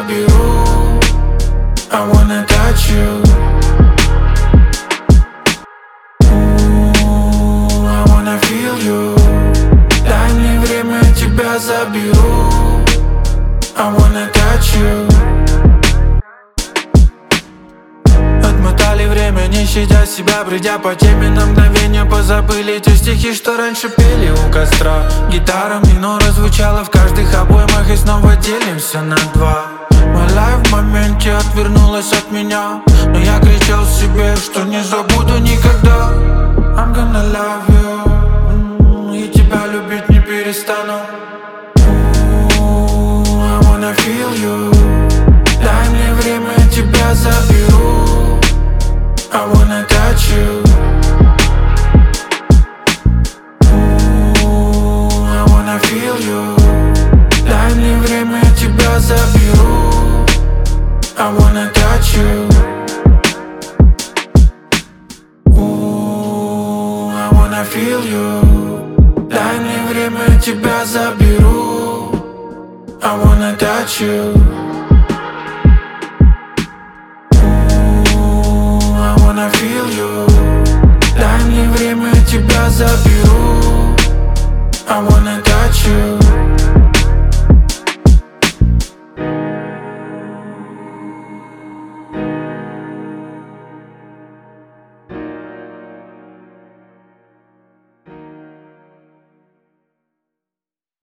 заберу. I wanna touch you. I wanna feel you. Дай мне время, тебя заберу. I wanna touch you. Отмотали время, не щадя себя, придя по теме на мгновение. Позабыли те стихи, что раньше пели у костра. Гитара минора звучала в каждых обоймах, и снова делимся на два. My life в моменте отвернулась от меня, но я кричал себе, что не забуду никогда. I'm gonna love you, и тебя любить не перестану. I wanna feel you. Дай мне время, тебя заберу. I wanna touch you. I wanna feel you. Дай мне время, тебя заберу. I wanna touch you. I wanna feel you. Дай мне время, тебя заберу. I wanna touch you.